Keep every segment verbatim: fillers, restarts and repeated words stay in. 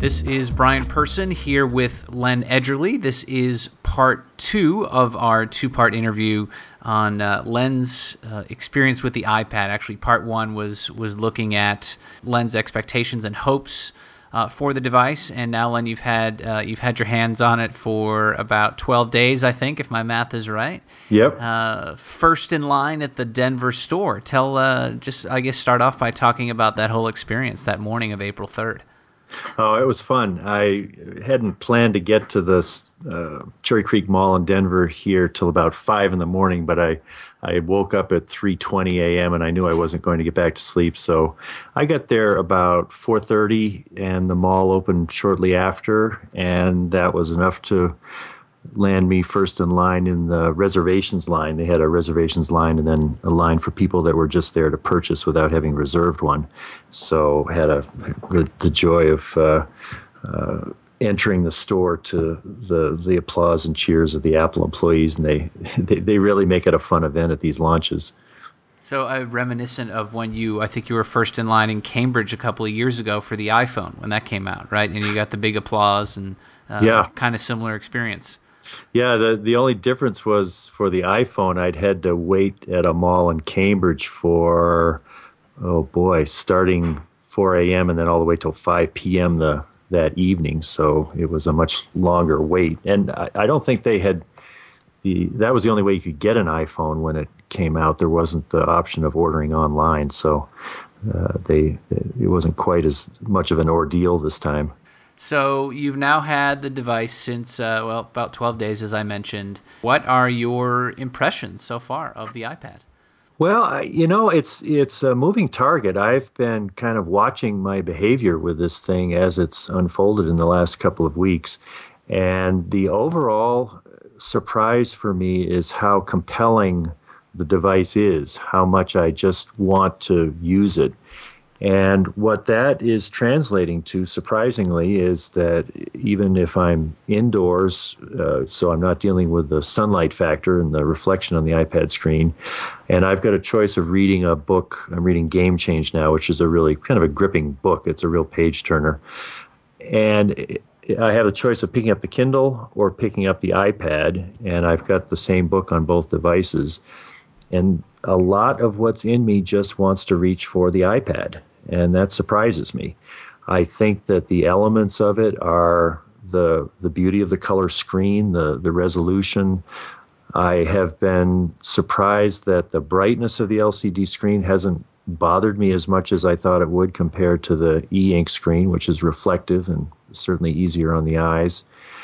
This is Brian Person here with Len Edgerly. This is part two of our two-part interview on uh, Len's uh, experience with the iPad. Actually, part one was was looking at Len's expectations and hopes uh, for the device, and now, Len, you've had uh, you've had your hands on it for about twelve days, I think, if my math is right. Yep. Uh, first in line at the Denver store. Tell uh, just I guess start off by talking about that whole experience that morning of April third. Oh, it was fun. I hadn't planned to get to this uh, Cherry Creek Mall in Denver here till about five in the morning, but I, I woke up at three twenty a.m. and I knew I wasn't going to get back to sleep. So I got there about four thirty, and the mall opened shortly after, and that was enough to land me first in line in the reservations line. They had a reservations line and then a line for people that were just there to purchase without having reserved one. So had a the, the joy of uh, uh, entering the store to the the applause and cheers of the Apple employees, and they they, they really make it a fun event at these launches. So uh, reminiscent of when you, I think you were first in line in Cambridge a couple of years ago for the iPhone when that came out, right? And you got the big applause and uh, yeah. kind of similar experience. Yeah, the the only difference was for the iPhone, I'd had to wait at a mall in Cambridge for, oh boy, starting four a.m. and then all the way till five p.m. the that evening. So it was a much longer wait. And I, I don't think they had, the that was the only way you could get an iPhone when it came out. There wasn't the option of ordering online. So uh, they it wasn't quite as much of an ordeal this time. So you've now had the device since, uh, well, about twelve days, as I mentioned. What are your impressions so far of the iPad? Well, I, you know, it's it's a moving target. I've been kind of watching my behavior with this thing as it's unfolded in the last couple of weeks. And the overall surprise for me is how compelling the device is, how much I just want to use it. And what that is translating to, surprisingly, is that even if I'm indoors, uh, so I'm not dealing with the sunlight factor and the reflection on the iPad screen, and I've got a choice of reading a book. I'm reading Game Change now, which is a really kind of a gripping book. It's a real page turner. And I have a choice of picking up the Kindle or picking up the iPad, and I've got the same book on both devices. And a lot of what's in me just wants to reach for the iPad, and that surprises me. I think that the elements of it are the the beauty of the color screen, the, the resolution. I have been surprised that the brightness of the L C D screen hasn't bothered me as much as I thought it would compared to the e-ink screen, which is reflective and certainly easier on the eyes.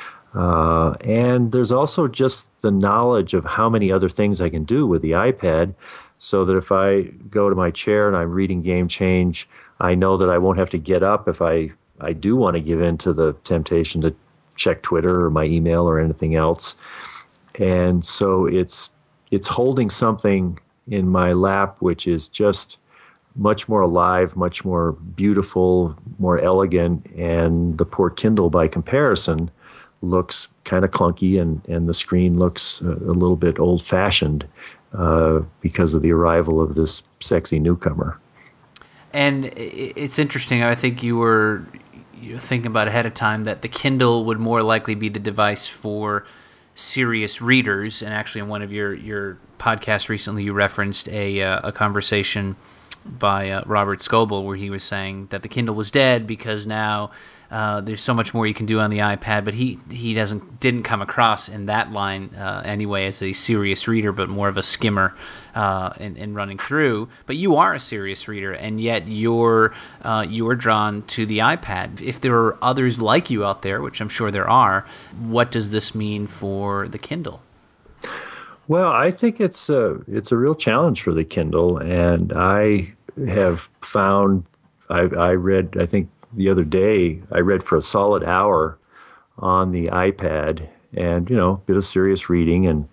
Uh, and there's also just the knowledge of how many other things I can do with the iPad, so that if I go to my chair and I'm reading Game Change, I know that I won't have to get up if I, I do want to give in to the temptation to check Twitter or my email or anything else. And so it's it's holding something in my lap which is just much more alive, much more beautiful, more elegant, and the poor Kindle, by comparison, looks kind of clunky, and, and the screen looks a, a little bit old-fashioned uh, because of the arrival of this sexy newcomer. And it's interesting. I think you were you were thinking about ahead of time that the Kindle would more likely be the device for serious readers. And actually, in one of your, your podcasts recently, you referenced a uh, a conversation by uh, Robert Scoble where he was saying that the Kindle was dead because now uh, there's so much more you can do on the iPad, but he he doesn't didn't come across in that line uh, anyway as a serious reader, but more of a skimmer uh, in, in running through. But you are a serious reader, and yet you're uh, you're drawn to the iPad. If there are others like you out there, which I'm sure there are, what does this mean for the Kindle? Well, I think it's a, it's a real challenge for the Kindle, and I have found, I, I read, I think the other day, I read for a solid hour on the iPad, and, you know, a bit of serious reading, and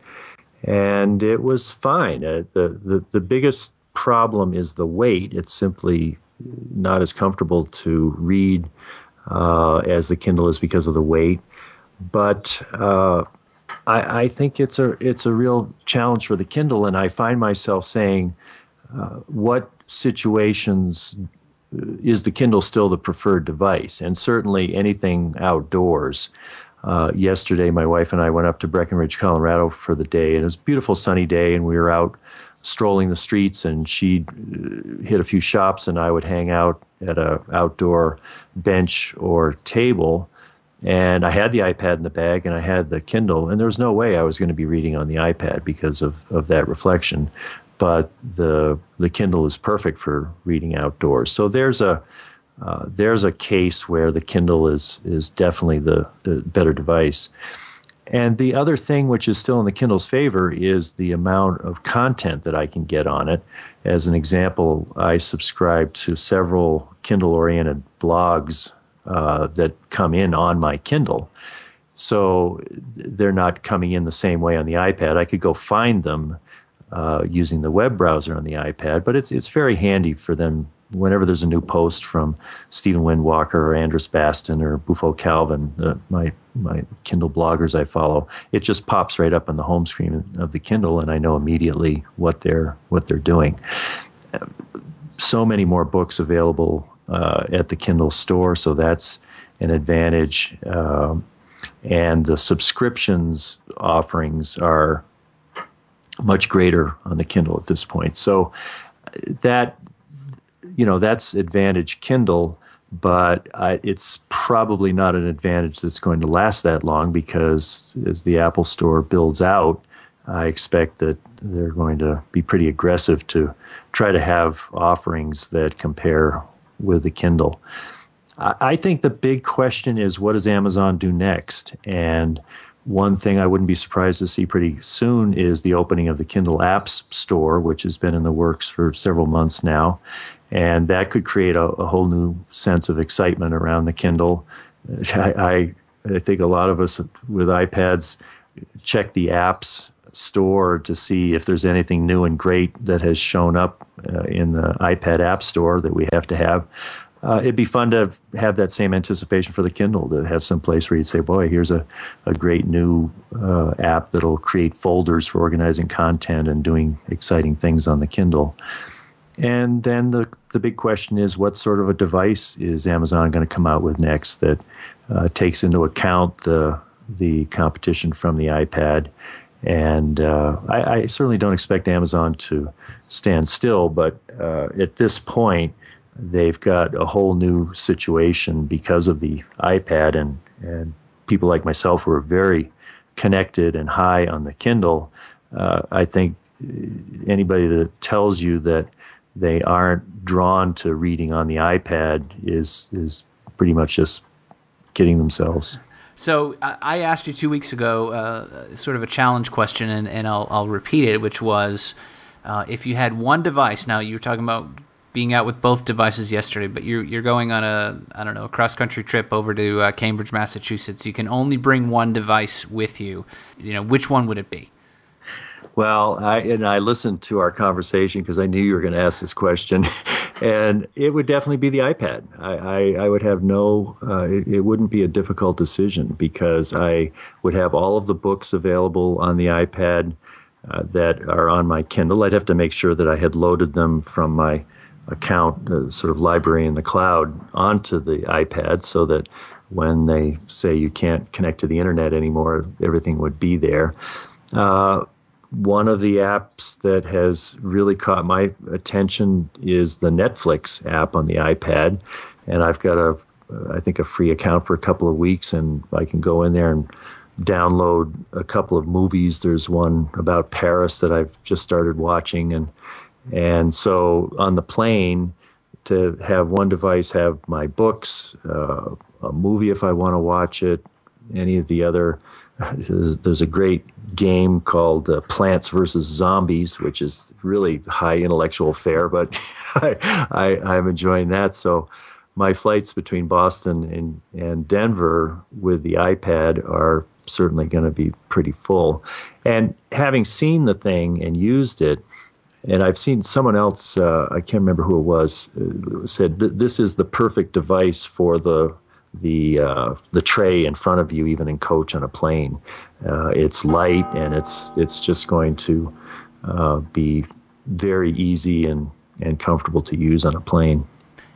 and it was fine. Uh, the, the, the biggest problem is the weight. It's simply not as comfortable to read uh, as the Kindle is because of the weight, but uh, I, I think it's a it's a real challenge for the Kindle, and I find myself saying, uh, what situations is the Kindle still the preferred device? And certainly anything outdoors. Uh, yesterday, my wife and I went up to Breckenridge, Colorado for the day, and it was a beautiful sunny day, and we were out strolling the streets, and she'd uh, hit a few shops, and I would hang out at a outdoor bench or table. And I had the iPad in the bag, and I had the Kindle, and there was no way I was going to be reading on the iPad because of, of that reflection. But the the Kindle is perfect for reading outdoors. So there's a uh, there's a case where the Kindle is is definitely the, the better device. And the other thing which is still in the Kindle's favor is the amount of content that I can get on it. As an example, I subscribe to several Kindle-oriented blogs uh, that come in on my Kindle. So they're not coming in the same way on the iPad. I could go find them uh, using the web browser on the iPad, but it's it's very handy for them whenever there's a new post from Stephen Windwalker or Andrus Baston or Bufo Calvin, uh, my my Kindle bloggers I follow. It just pops right up on the home screen of the Kindle, and I know immediately what they're what they're doing. So many more books available uh, at the Kindle store, so that's an advantage. Um, and the subscriptions offerings are much greater on the Kindle at this point. So that, you know, that's advantage Kindle, but I, it's probably not an advantage that's going to last that long, because as the Apple Store builds out, I expect that they're going to be pretty aggressive to try to have offerings that compare with the Kindle. I, I think the big question is, what does Amazon do next? And one thing I wouldn't be surprised to see pretty soon is the opening of the Kindle Apps Store, which has been in the works for several months now. And that could create a, a whole new sense of excitement around the Kindle. I, I, I think a lot of us with iPads check the apps store to see if there's anything new and great that has shown up uh, in the iPad App Store that we have to have. Uh, it'd be fun to have that same anticipation for the Kindle, to have some place where you'd say, boy, here's a, a great new uh, app that'll create folders for organizing content and doing exciting things on the Kindle. And then the the big question is, what sort of a device is Amazon going to come out with next that uh, takes into account the the competition from the iPad? And uh, I, I certainly don't expect Amazon to stand still, but uh, at this point, they've got a whole new situation because of the iPad, and, and people like myself who are very connected and high on the Kindle. Uh, I think anybody that tells you that they aren't drawn to reading on the iPad is is pretty much just kidding themselves. So I asked you two weeks ago uh, sort of a challenge question, and, and I'll, I'll repeat it, which was uh, if you had one device. Now, you were talking about being out with both devices yesterday, but you're you're going on a, I don't know, a cross-country trip over to uh, Cambridge, Massachusetts. You can only bring one device with you. You know, which one would it be? Well, I and I listened to our conversation because I knew you were going to ask this question, and it would definitely be the iPad. I, I, I would have no, uh, it, it wouldn't be a difficult decision, because I would have all of the books available on the iPad uh, that are on my Kindle. I'd have to make sure that I had loaded them from my account, uh, sort of library in the cloud, onto the iPad, so that when they say you can't connect to the internet anymore, everything would be there. Uh, One of the apps that has really caught my attention is the Netflix app on the iPad. And I've got a, I think, a free account for a couple of weeks, and I can go in there and download a couple of movies. There's one about Paris that I've just started watching. And, and so on the plane, to have one device have my books, uh, a movie if I want to watch it, any of the other. There's, there's a great game called uh, Plants versus Zombies, which is really high intellectual fare, but I, I, I'm enjoying that. So my flights between Boston and, and Denver with the iPad are certainly going to be pretty full. And having seen the thing and used it, and I've seen someone else, uh, I can't remember who it was, uh, said this is the perfect device for the the uh, the tray in front of you, even in coach on a plane. Uh, it's light, and it's it's just going to uh, be very easy and, and comfortable to use on a plane.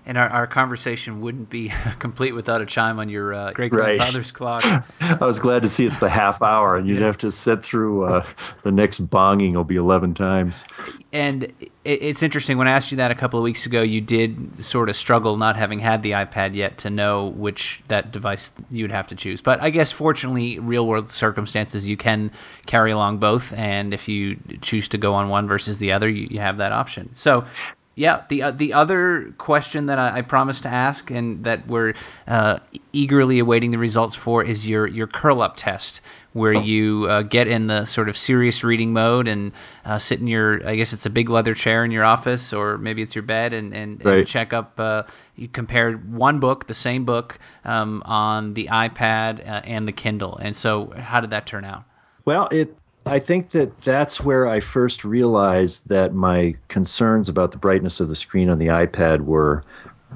And our, our conversation wouldn't be complete without a chime on your uh, great-grandfather's right. clock. I was glad to see it's the half hour, and you'd yeah. have to sit through uh, the next bonging will be eleven times. And it, it's interesting, when I asked you that a couple of weeks ago, you did sort of struggle not having had the iPad yet to know which that device you would have to choose. But I guess fortunately, real-world circumstances, you can carry along both, and if you choose to go on one versus the other, you, you have that option. So yeah, the uh, the other question that I, I promised to ask and that we're uh, eagerly awaiting the results for is your, your curl-up test, where you uh, get in the sort of serious reading mode and uh, sit in your, I guess it's a big leather chair in your office, or maybe it's your bed, and, and, right. and check up, uh, you compare one book, the same book, um, on the iPad uh, and the Kindle. And so how did that turn out? Well, it I think that that's where I first realized that my concerns about the brightness of the screen on the iPad were uh,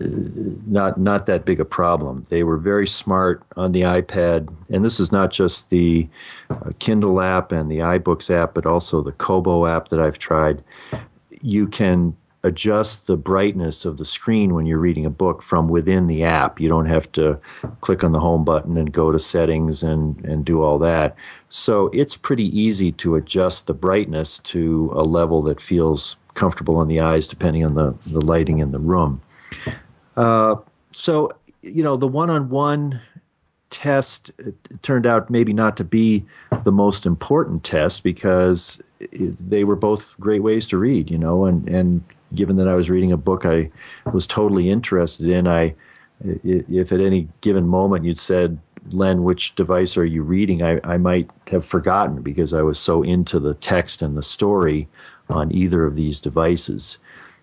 not not that big a problem. They were very smart on the iPad, and this is not just the uh, Kindle app and the iBooks app, but also the Kobo app that I've tried. You can adjust the brightness of the screen when you're reading a book from within the app. You don't have to click on the home button and go to settings and, and do all that. So it's pretty easy to adjust the brightness to a level that feels comfortable on the eyes depending on the, the lighting in the room. Uh, so, you know, the one-on-one test turned out maybe not to be the most important test because it, they were both great ways to read, you know, and, and given that I was reading a book I was totally interested in, I, if at any given moment you'd said, Len, which device are you reading? I, I might have forgotten because I was so into the text and the story on either of these devices.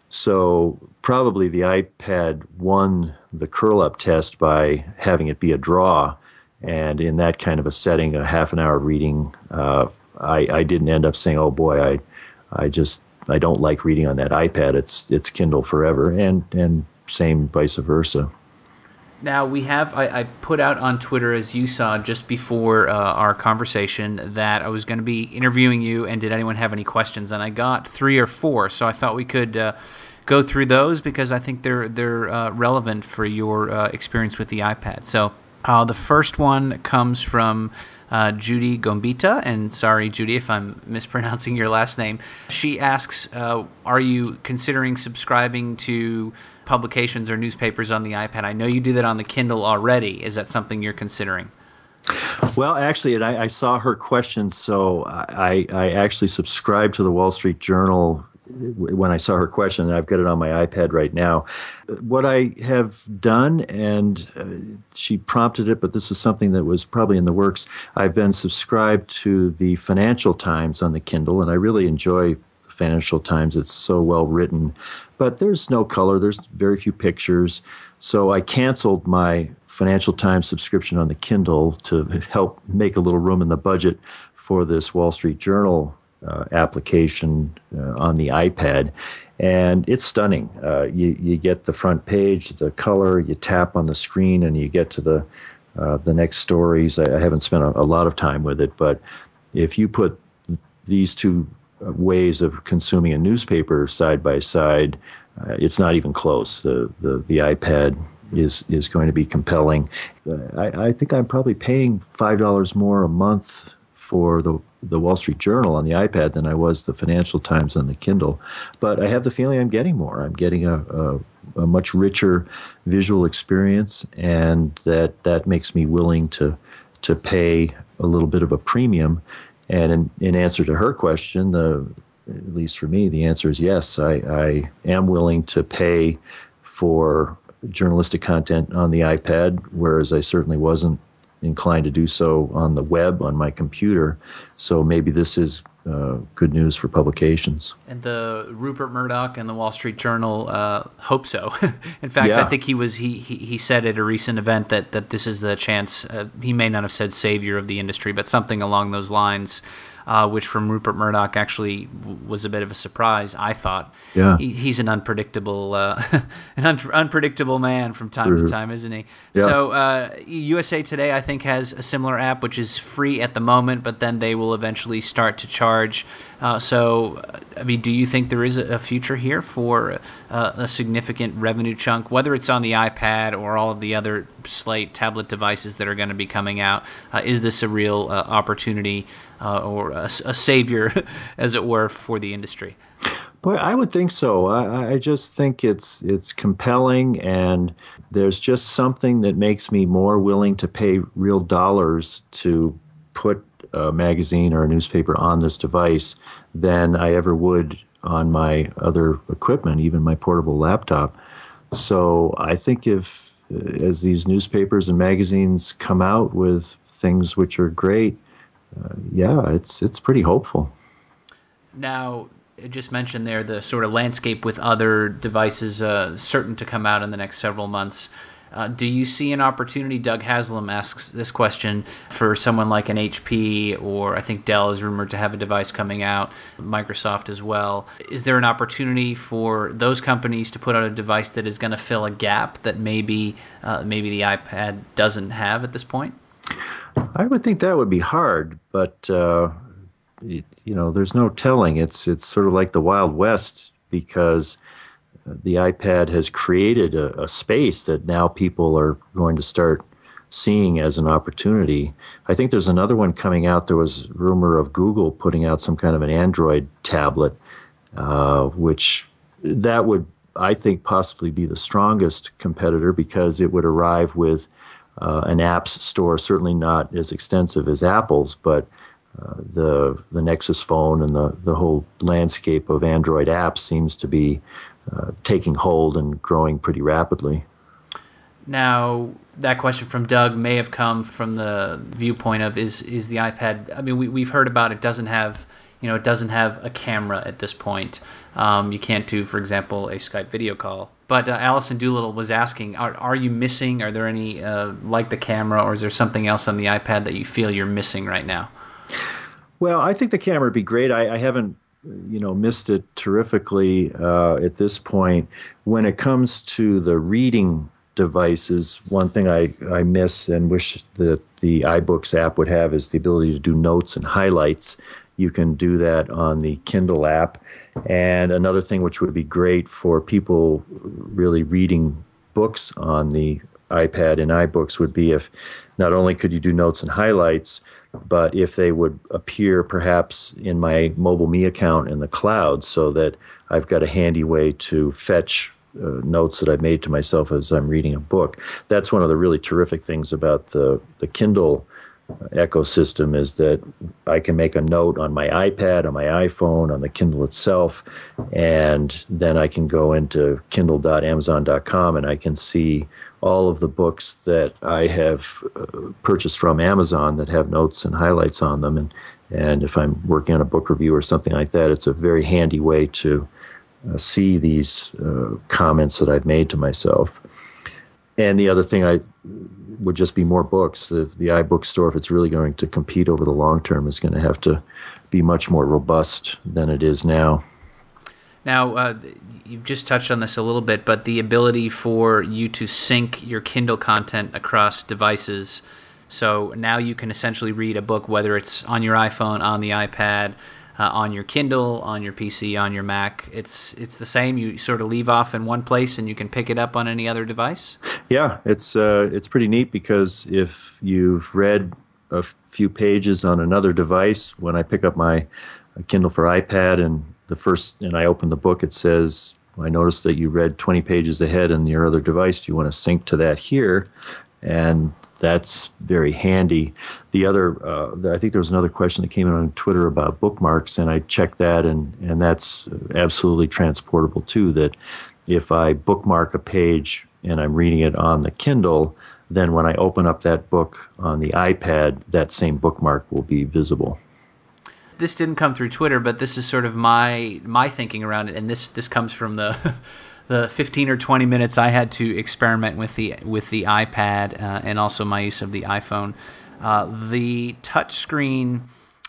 So probably the iPad won the curl-up test by having it be a draw. And in that kind of a setting, a half an hour of reading, uh, I, I didn't end up saying, oh boy, I I just, I don't like reading on that iPad. It's it's Kindle forever, and, and same vice versa. Now, we have, I, I put out on Twitter, as you saw just before uh, our conversation, that I was going to be interviewing you, and did anyone have any questions? And I got three or four, so I thought we could uh, go through those because I think they're they're uh, relevant for your uh, experience with the iPad. So uh, the first one comes from uh, Judy Gombita, and sorry, Judy, if I'm mispronouncing your last name. She asks, uh, are you considering subscribing to publications or newspapers on the iPad? I know you do that on the Kindle already. Is that something you're considering? Well, actually, and I, I saw her question, so I, I actually subscribed to the Wall Street Journal when I saw her question, and I've got it on my iPad right now. What I have done, and uh, she prompted it, but this is something that was probably in the works, I've been subscribed to the Financial Times on the Kindle, and I really enjoy the Financial Times. It's so well written. But there's no color. There's very few pictures. So I canceled my Financial Times subscription on the Kindle to help make a little room in the budget for this Wall Street Journal uh, application uh, on the iPad. And it's stunning. Uh, you, you get the front page, the color, you tap on the screen, and you get to the uh, the next stories. I, I haven't spent a, a lot of time with it, but if you put th- these two ways of consuming a newspaper side by side, uh, it's not even close. The, the the iPad is is going to be compelling. Uh, I, I think I'm probably paying five dollars more a month for the the Wall Street Journal on the iPad than I was the Financial Times on the Kindle. But I have the feeling I'm getting more. I'm getting a, a, a much richer visual experience, and that that makes me willing to to pay a little bit of a premium. And in, in answer to her question, the, at least for me, the answer is yes. I, I am willing to pay for journalistic content on the iPad, whereas I certainly wasn't inclined to do so on the web on my computer. So maybe this is uh, good news for publications. And the Rupert Murdoch and the Wall Street Journal uh, hope so. In fact, yeah. I think he was he, he he said at a recent event that that this is the chance. Uh, he may not have said savior of the industry, but something along those lines. uh, which from Rupert Murdoch actually w- was a bit of a surprise, I thought. Yeah. He, he's an unpredictable uh, an un- unpredictable man from time True. to time, isn't he? Yeah. So uh, U S A Today, I think, has a similar app, which is free at the moment, but then they will eventually start to charge. Uh, so, I mean, do you think there is a future here for uh, a significant revenue chunk, whether it's on the iPad or all of the other Slate tablet devices that are going to be coming out? Uh, is this a real uh, opportunity uh, or a, a savior, as it were, for the industry? Boy, I would think so. I, I just think it's it's compelling, and there's just something that makes me more willing to pay real dollars to put a magazine or a newspaper on this device than I ever would on my other equipment, even my portable laptop. So I think if, as these newspapers and magazines come out with things which are great, uh, yeah, it's it's pretty hopeful. Now, I just mentioned there the sort of landscape with other devices uh, certain to come out in the next several months. Uh, do you see an opportunity? Doug Haslam asks this question for someone like an H P, or I think Dell is rumored to have a device coming out, Microsoft as well. Is there an opportunity for those companies to put out a device that is going to fill a gap that maybe uh, maybe the iPad doesn't have at this point? I would think that would be hard, but uh, it, you know, there's no telling. It's it's sort of like the Wild West, because the iPad has created a, a space that now people are going to start seeing as an opportunity. I think there's another one coming out. There was rumor of Google putting out some kind of an Android tablet, uh, which that would, I think, possibly be the strongest competitor, because it would arrive with uh, an apps store, certainly not as extensive as Apple's, but uh, the the Nexus phone and the, the whole landscape of Android apps seems to be Uh, taking hold and growing pretty rapidly. Now, that question from Doug may have come from the viewpoint of is is the iPad. I mean, we we've heard about it doesn't have you know it doesn't have a camera at this point. Um, you can't do, for example, a Skype video call. But uh, Allison Doolittle was asking, are are you missing? Are there any uh, like the camera, or is there something else on the iPad that you feel you're missing right now? Well, I think the camera would be great. I, I haven't you know, missed it terrifically uh, at this point. When it comes to the reading devices, one thing I, I miss and wish that the iBooks app would have is the ability to do notes and highlights. You can do that on the Kindle app. And another thing which would be great for people really reading books on the iPad and iBooks would be if not only could you do notes and highlights, but if they would appear perhaps in my MobileMe account in the cloud, so that I've got a handy way to fetch uh, notes that I've made to myself as I'm reading a book. That's one of the really terrific things about the, the Kindle ecosystem, is that I can make a note on my iPad, on my iPhone, on the Kindle itself, and then I can go into kindle dot amazon dot com and I can see all of the books that I have uh, purchased from Amazon that have notes and highlights on them. And, and if I'm working on a book review or something like that, it's a very handy way to uh, see these uh, comments that I've made to myself. And the other thing I would just be more books. The, the iBook store, if it's really going to compete over the long term, is going to have to be much more robust than it is now. Now, uh, you've just touched on this a little bit, but the ability for you to sync your Kindle content across devices. So now you can essentially read a book, whether it's on your iPhone, on the iPad, uh, on your Kindle, on your P C, on your Mac. It's it's the same. You sort of leave off in one place and you can pick it up on any other device? Yeah, it's uh, it's pretty neat, because if you've read a few pages on another device, when I pick up my Kindle for iPad and the first, and I open the book, it says, I noticed that you read twenty pages ahead on your other device. Do you want to sync to that here? And that's very handy. The other, uh, I think there was another question that came in on Twitter about bookmarks, and I checked that, and, and that's absolutely transportable too, that if I bookmark a page and I'm reading it on the Kindle, then when I open up that book on the iPad, that same bookmark will be visible. This didn't come through Twitter, but this is sort of my my thinking around it, and this this comes from the the fifteen or twenty minutes I had to experiment with the with the iPad uh, and also my use of the iPhone. Uh, the touchscreen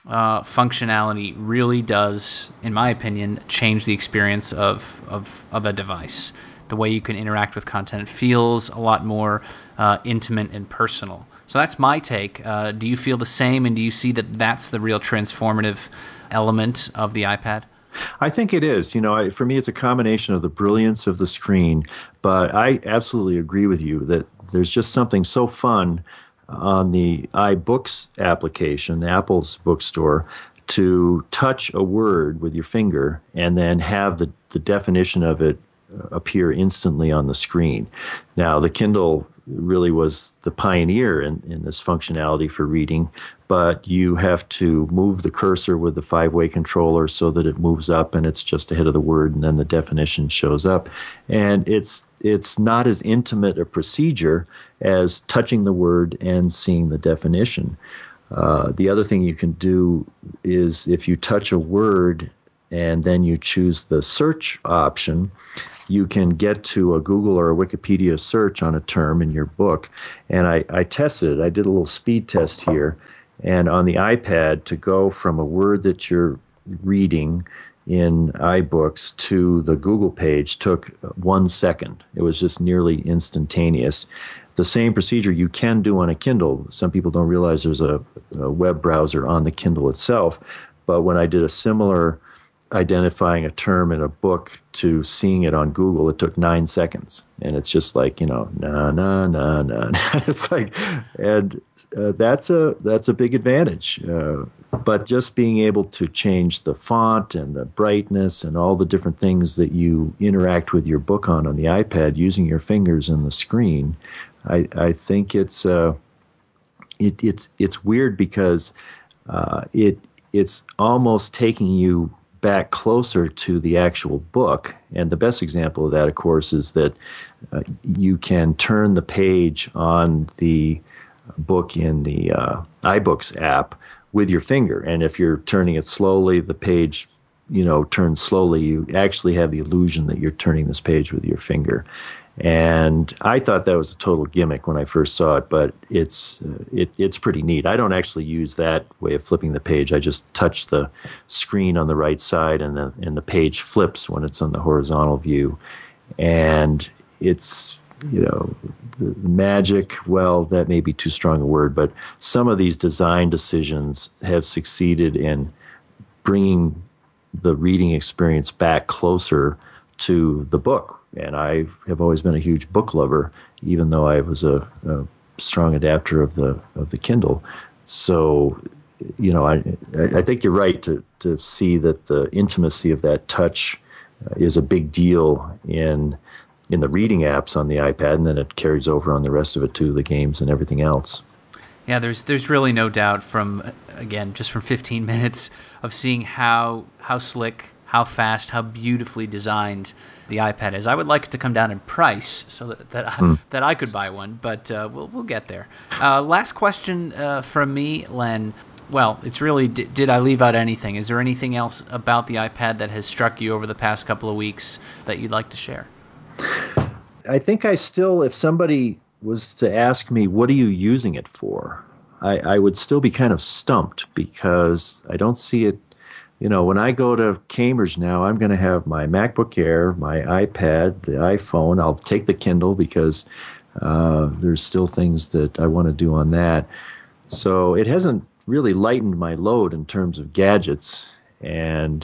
uh, functionality really does, in my opinion, change the experience of, of, of a device. The way you can interact with content feels a lot more uh, intimate and personal. So that's my take. Uh, do you feel the same, and do you see that that's the real transformative element of the iPad? I think it is. You know, I, for me, it's a combination of the brilliance of the screen, but I absolutely agree with you that there's just something so fun on the iBooks application, Apple's bookstore, to touch a word with your finger and then have the, the definition of it appear instantly on the screen. Now, the Kindle really was the pioneer in, in this functionality for reading, but you have to move the cursor with the five-way controller so that it moves up and it's just ahead of the word, and then the definition shows up. And it's it's not as intimate a procedure as touching the word and seeing the definition. Uh, the other thing you can do is if you touch a word and then you choose the search option, you can get to a Google or a Wikipedia search on a term in your book. And I, I tested it. I did a little speed test here. And on the iPad, to go from a word that you're reading in iBooks to the Google page took one second. It was just nearly instantaneous. The same procedure you can do on a Kindle. Some people don't realize there's a, a web browser on the Kindle itself. But when I did a similar identifying a term in a book to seeing it on Google, it took nine seconds. And it's just like, you know, na, na, na, na. It's like, and uh, that's a that's a big advantage. Uh, but just being able to change the font and the brightness and all the different things that you interact with your book on on the iPad using your fingers and the screen, I, I think it's uh, it, it's it's weird because uh, it it's almost taking you back closer to the actual book. And the best example of that, of course, is that uh, you can turn the page on the book in the uh, iBooks app with your finger. And if you're turning it slowly, the page, you know, turns slowly. You actually have the illusion that you're turning this page with your finger. And I thought that was a total gimmick when I first saw it, but it's uh, it, it's pretty neat. I don't actually use that way of flipping the page. I just touch the screen on the right side, and the and the page flips when it's on the horizontal view. And it's, you know, the magic, well, that may be too strong a word, but some of these design decisions have succeeded in bringing the reading experience back closer to the book. And I have always been a huge book lover, even though I was a, a strong adapter of the of the Kindle. So, you know, I I think you're right to to see that the intimacy of that touch is a big deal in in the reading apps on the iPad, and then it carries over on the rest of it too, the games and everything else. Yeah, there's there's really no doubt from, again, just from fifteen minutes of seeing how how slick, how fast, how beautifully designed the iPad is. I would like it to come down in price so that that, mm. I, that I could buy one, but uh, we'll we'll get there. Uh, last question uh, from me, Len. Well, it's really, did, did I leave out anything? Is there anything else about the iPad that has struck you over the past couple of weeks that you'd like to share? I think I still, if somebody was to ask me, what are you using it for? I, I would still be kind of stumped because I don't see it. You know, when I go to Cambridge now, I'm going to have my MacBook Air, my iPad, the iPhone. I'll take the Kindle because uh, there's still things that I want to do on that. So it hasn't really lightened my load in terms of gadgets. And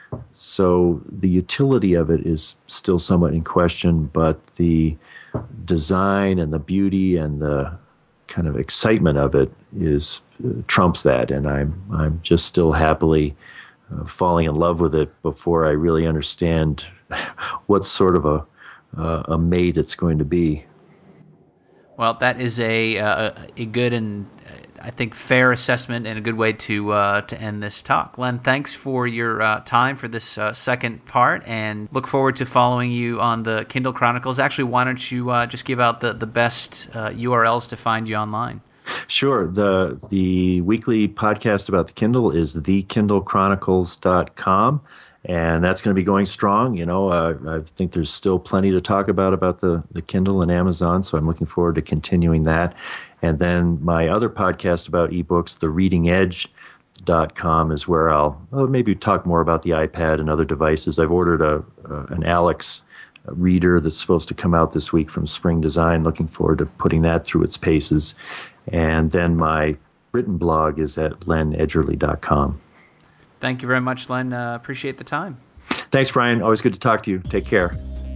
so the utility of it is still somewhat in question, but the design and the beauty and the kind of excitement of it is uh, trumps that. And I'm I'm just still happily Uh, falling in love with it before I really understand what sort of a uh, a mate it's going to be. Well, that is a uh, a good and uh, I think fair assessment and a good way to uh, to end this talk. Len, thanks for your uh, time for this uh, second part, and look forward to following you on the Kindle Chronicles. Actually, why don't you uh, just give out the the best uh, U R Ls to find you online? Sure. The the weekly podcast about the Kindle is the kindle chronicles dot com, and that's going to be going strong. You know, uh, I think there's still plenty to talk about about the, the Kindle and Amazon, so I'm looking forward to continuing that. And then my other podcast about ebooks, The Reading Edge, dot com is where I'll, I'll maybe talk more about the iPad and other devices. I've ordered a, a an Alex reader that's supposed to come out this week from Spring Design. Looking forward to putting that through its paces. And then my written blog is at len edgerly dot com. Thank you very much, Len. Uh, appreciate the time. Thanks, Brian. Always good to talk to you. Take care.